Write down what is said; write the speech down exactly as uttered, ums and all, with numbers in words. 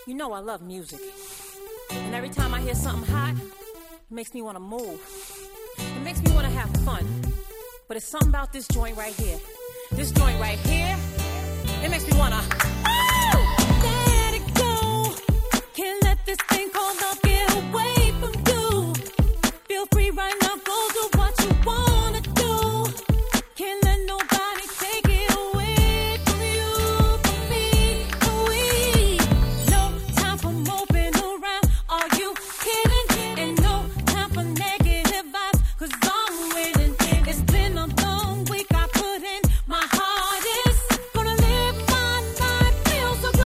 You know I love music. And every time I hear something hot, it makes me want to move. It makes me want to have fun. But it's something about this joint right here. This joint right here, it makes me want to...